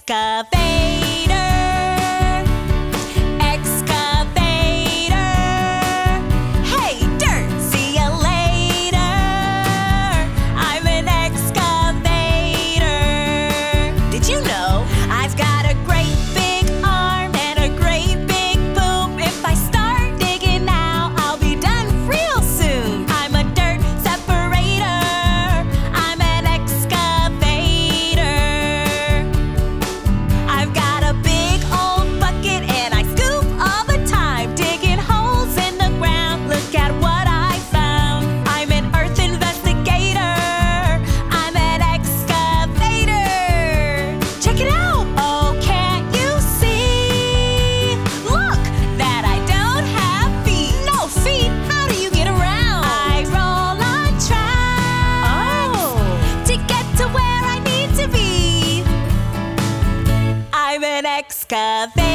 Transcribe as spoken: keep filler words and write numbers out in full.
excavator, excavator. Hey, dirt, see ya later. I'm an excavator. Did you know I've got a great big arm and a great big boom? If I start digging now, I'll be done real soon. I'm a dirt separator. I'm an excavator. I've got a big old bucket and I scoop all the time, digging holes in the ground. Look at what I found. I'm an earth investigator. I'm an excavator. Check it out. Oh, can't you see? Look, that I don't have feet. No feet? How do you get around? I roll on tracks to get to where I need to be. I'm an excavator.